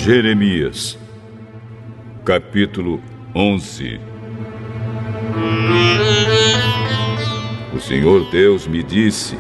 Jeremias, capítulo 11. O Senhor Deus me disse: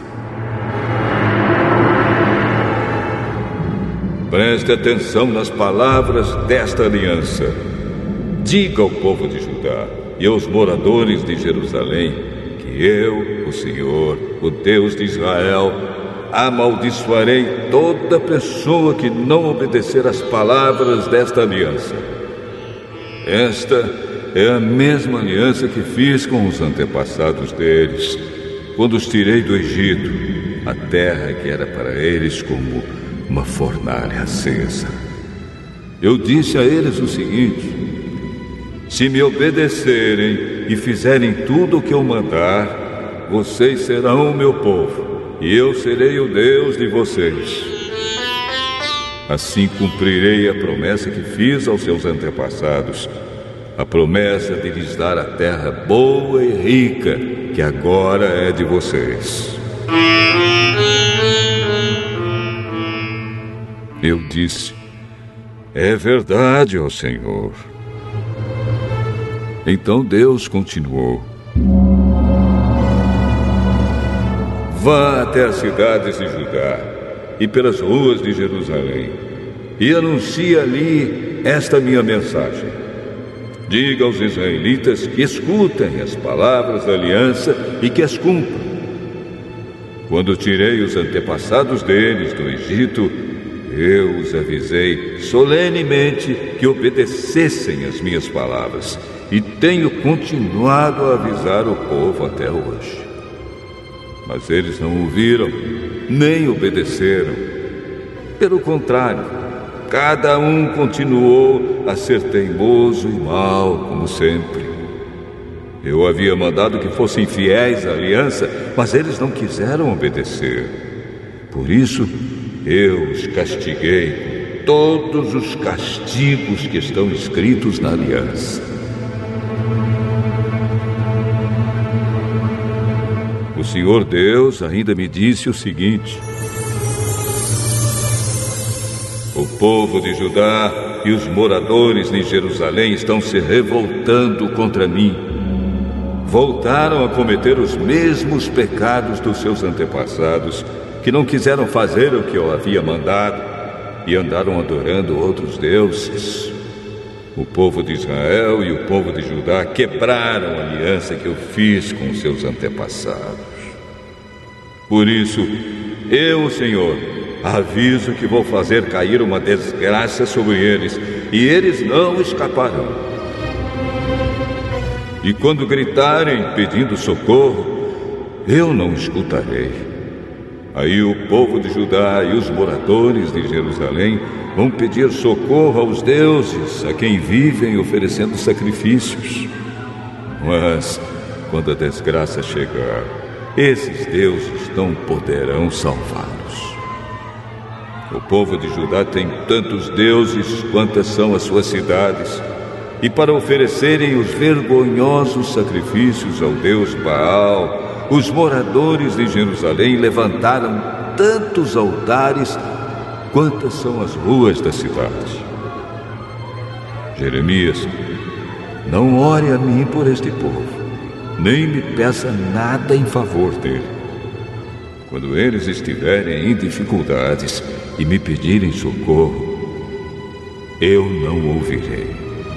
preste atenção nas palavras desta aliança. Diga ao povo de Judá e aos moradores de Jerusalém que eu, o Senhor, o Deus de Israel, amaldiçoarei toda pessoa que não obedecer às palavras desta aliança. Esta é a mesma aliança que fiz com os antepassados deles, quando os tirei do Egito, a terra que era para eles como uma fornalha acesa. Eu disse a eles o seguinte: se me obedecerem e fizerem tudo o que eu mandar, vocês serão o meu povo, e eu serei o Deus de vocês. Assim cumprirei a promessa que fiz aos seus antepassados, a promessa de lhes dar a terra boa e rica, que agora é de vocês. Eu disse: é verdade, ó Senhor. Então Deus continuou: vá até as cidades de Judá e pelas ruas de Jerusalém e anuncie ali esta minha mensagem. Diga aos israelitas que escutem as palavras da aliança e que as cumpram. Quando tirei os antepassados deles do Egito, eu os avisei solenemente que obedecessem às minhas palavras, e tenho continuado a avisar o povo até hoje. Mas eles não ouviram, nem obedeceram. Pelo contrário, cada um continuou a ser teimoso e mau, como sempre. Eu havia mandado que fossem fiéis à aliança, mas eles não quiseram obedecer. Por isso, eu os castiguei com todos os castigos que estão escritos na aliança. O Senhor Deus ainda me disse o seguinte: o povo de Judá e os moradores de Jerusalém estão se revoltando contra mim. Voltaram a cometer os mesmos pecados dos seus antepassados, que não quiseram fazer o que eu havia mandado e andaram adorando outros deuses. O povo de Israel e o povo de Judá quebraram a aliança que eu fiz com seus antepassados. Por isso, eu, o Senhor, aviso que vou fazer cair uma desgraça sobre eles, e eles não escaparão. E quando gritarem pedindo socorro, eu não escutarei. Aí o povo de Judá e os moradores de Jerusalém vão pedir socorro aos deuses a quem vivem oferecendo sacrifícios. Mas, quando a desgraça chegar, esses deuses não poderão salvá-los. O povo de Judá tem tantos deuses quantas são as suas cidades, e para oferecerem os vergonhosos sacrifícios ao deus Baal, os moradores de Jerusalém levantaram tantos altares quantas são as ruas da cidade. Jeremias, não ore a mim por este povo, nem me peça nada em favor dele. Quando eles estiverem em dificuldades e me pedirem socorro, eu não ouvirei.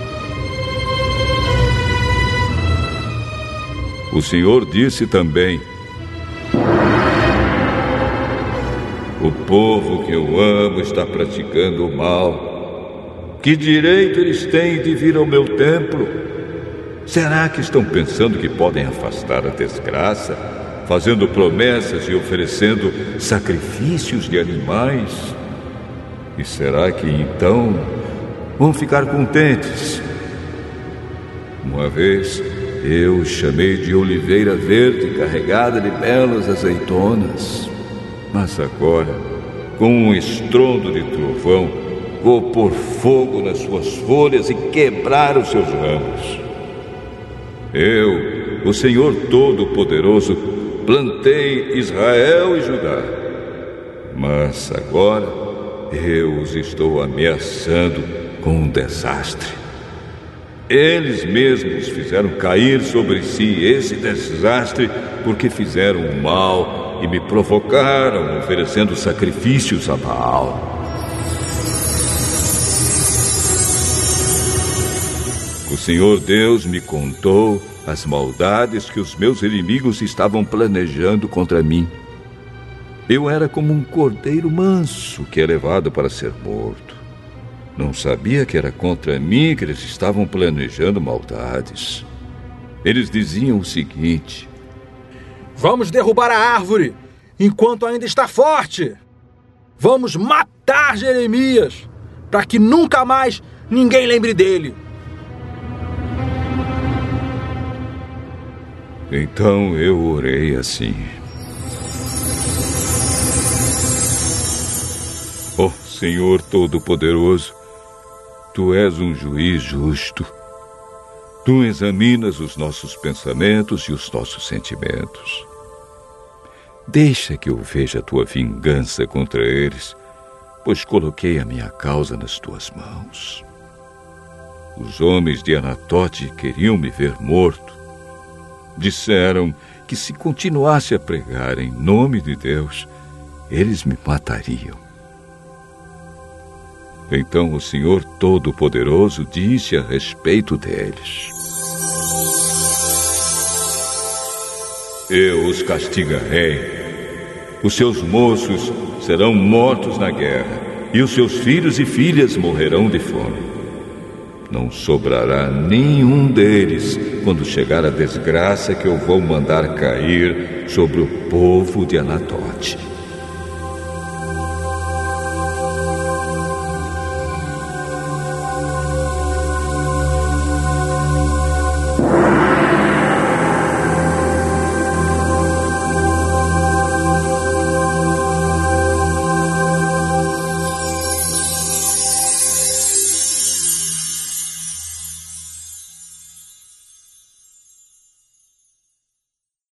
O Senhor disse também: o povo que eu amo está praticando o mal. Que direito eles têm de vir ao meu templo? Será que estão pensando que podem afastar a desgraça, fazendo promessas e oferecendo sacrifícios de animais? E será que então vão ficar contentes? Uma vez eu os chamei de oliveira verde carregada de belas azeitonas, mas agora, com um estrondo de trovão, vou pôr fogo nas suas folhas e quebrar os seus ramos. Eu, o Senhor Todo-Poderoso, plantei Israel e Judá, mas agora eu os estou ameaçando com um desastre. Eles mesmos fizeram cair sobre si esse desastre porque fizeram o mal e me provocaram oferecendo sacrifícios a Baal. O Senhor Deus me contou as maldades que os meus inimigos estavam planejando contra mim. Eu era como um cordeiro manso que é levado para ser morto. Não sabia que era contra mim que eles estavam planejando maldades. Eles diziam o seguinte: vamos derrubar a árvore enquanto ainda está forte. Vamos matar Jeremias para que nunca mais ninguém lembre dele. Então eu orei assim: ó Senhor Todo-Poderoso, Tu és um juiz justo. Tu examinas os nossos pensamentos e os nossos sentimentos. Deixa que eu veja a Tua vingança contra eles, pois coloquei a minha causa nas Tuas mãos. Os homens de Anatote queriam me ver morto. Disseram que se continuasse a pregar em nome de Deus, eles me matariam. Então o Senhor Todo-Poderoso disse a respeito deles: eu os castigarei. Os seus moços serão mortos na guerra, e os seus filhos e filhas morrerão de fome. Não sobrará nenhum deles quando chegar a desgraça que eu vou mandar cair sobre o povo de Anatote.